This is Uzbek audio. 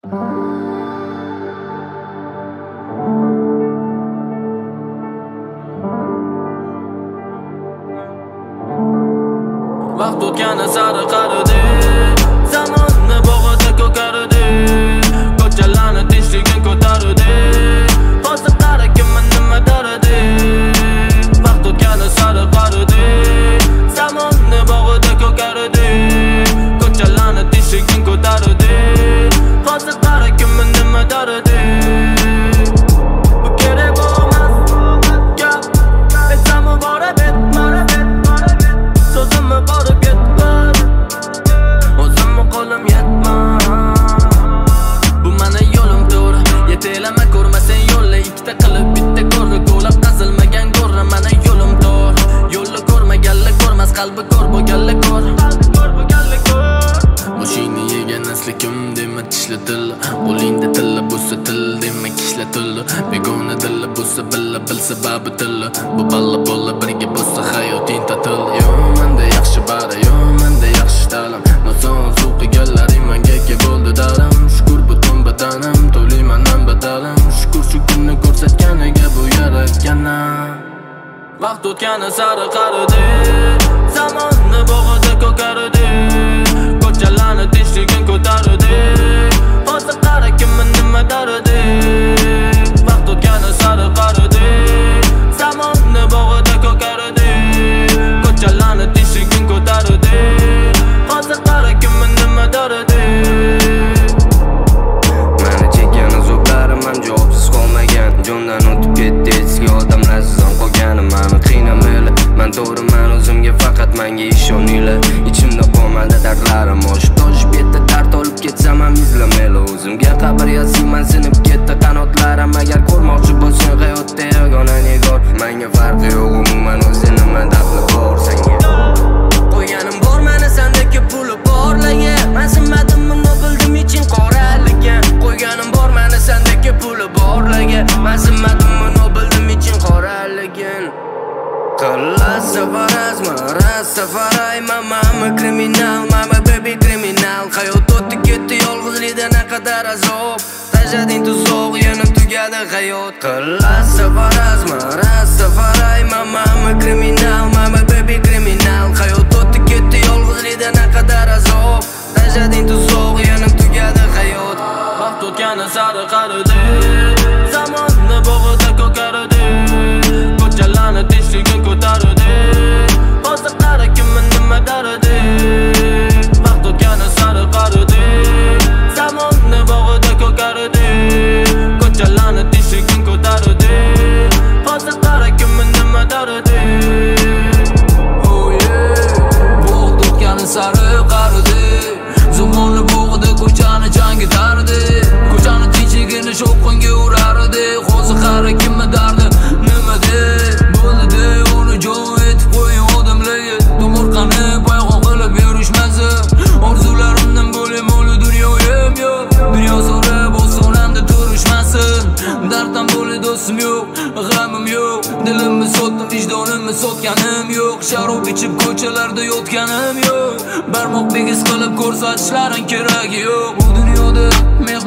Vaqt o'tgani sari qaridi, zamonni bog'ida ko'karidi, ko'chalarni tinchligin ko'taridi, hozir qara kimni nima daridi. Vaqt o'tgani sari qaridi, zamonni bog'ida ko'karidi, ko'chalarni tinchligin ko'taridi, hozir qara kimni nima daridi. Bu kerak bo'lmas gap, aytsam borib so'zimni borib yetmar, o'zimni qo'lim yetmar. Bu meni yo'lim to'g'ri, yetelama ko'rmasang yo'lni ikkita qilib bitta ko'rni ko'lab qazilmagan go'rni. Meni yo'lim to'g'ri, yo'lni ko'rmaganlar ko'rmas, qalbi ko'r bo'lganlar ko'r. Boshingni yegan asli kim dema tishla til, qo'lingda tilla bo'lsa til dema kishla til. Begona dilla bo'lsa billa bilsa babi til, bu balla bolla birga bo'lsa hayoting tatil. Menda yaxshi bari, menda yaxshi ta'lim, noson suv qilganlaring menga ke bo'ldi darim. Shukr butun badanim, to'layman badalim. Shukr shu kunni ko'rsatganiga bu yaratganim. Vaqt o'tgani sari qaridi, zamonni bog'ida ko'karidi, ko'chalarni tinchligin ko'taridi, hozir qara kimni nima daridi. Vaqt o'tgani sari qaridi, zamonni bog'ida ko'karidi, ko'chalarni tinchligin ko'taridi, hozir qara kimni nima daridi. Meni chekkan azoblarim ham javobsiz qolmagan, jondan o'tib ketdi eski odamlarsiz ham qolganim. Meni qiynamayli, men to'g'riman, o'zimga faqat menga ishoninglar. Ichimda qolmadi dardlarim, oshib toshib ketdi, dard olib ketsam ham izlamayli. O'zimga qabr yozayman, sinib ketdi qanotlarim. Agar ko'rmoqchi bo'lsang hayotda yagona nigor, menga farqi yo'q umuman, o'zi nima dafli bor senga. Qo'yganim bor meni sendagi puli borligi, men sinmadim buni bildim ichin qoraligi. Qo'yganim bor meni sendagi puli borligi, men sinmadim buni bildim ichin qoraligin. Qilasa farazmi, Rastafaray, mama kriminal, mama baby kriminal. Hayot o'tdi ketdi yolg'izlikda naqadar azob, tajading tuzoq yana tugadi hayot. Qilasa farazmi, Rastafaray, mama kriminal, mama baby kriminal. Hayot o'tdi ketdi yolg'izlikda naqadar azob, tajading tuzoq yana tugadi hayot. Vaqt o'tgani sari qaridi, zamonni bog'ida ko'karidi, ko'chalarni tinchligin ko'taridi, hozir qara kimni nima daridi. Vaqt o'tgani sari qaridi, zamonni bog'ida ko'karidi, ko'chalarni tinchligin ko'taridi, hozir qara kimni nima daridi. Oh yeah, vaqt o'tgani sari qaridi, zamonni bog'ida ko'chani changitardi, ko'chani tinchligini shovqinga urardi, hozir qara kimni dardi nima de bo'ldi, uni jon etib qo'ying odamlarga. Tomorqani payg'on qilib yurishmasin, orzularimdan bo'lib mo'li dunyoyim yo'q, dunyo so'rab ostonamda turishmasin. Darddan bo'ldi do'stim yo'q, g'amim yo'q, dilimni sotdim, vijdonimni sotganim yo'q, sharob ichib ko'chalarda yotganim yo'q. Barmoq bigiz qilib ko'rsatishlaring keragi yo'q. Bu dunyoda men